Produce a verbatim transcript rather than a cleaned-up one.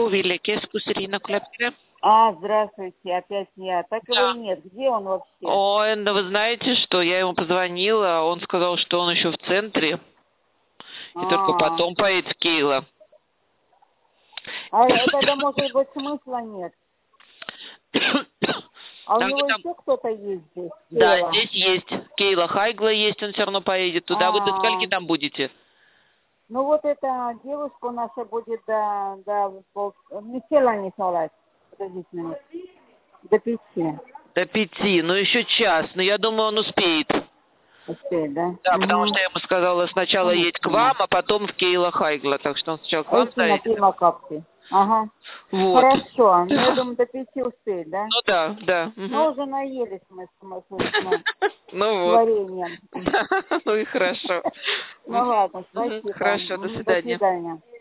Вилли Кескусерина Кляпкера. А, здравствуйте, опять я. Так Да. его и нет. Где он вообще? Ой, да вы знаете, что я ему позвонила, он сказал, что он еще в центре, и только А, потом поедет в Кейла. а тогда, может быть, смысла нет. А у Там, него там- еще кто-то есть здесь? Да, Кейла? здесь есть. Кейла Хайгла есть, он все равно поедет туда. Вы до А, скольки там будете? ну вот эта девушка наша будет до, до пол... Не села не салать. Подождите минуту. До пяти. До пяти, ну еще час, но я думаю, он успеет. Успеет, да? Да, потому Угу. что я ему сказала, сначала едь к Конечно. вам, а потом в Кейла Хайгла. Так что он сначала к А вам если на заедет. пиво капки? Ага. Вот. Хорошо. Ну, я думаю, до пяти успеет, да? Ну да, да. Мы Мгм. уже наелись мы с, мы, с- мы Ну с вот. вареньем. Ну и хорошо. Ну Мгм. ладно, Мгм. спасибо. Хорошо, до Мгм, До свидания. свидания.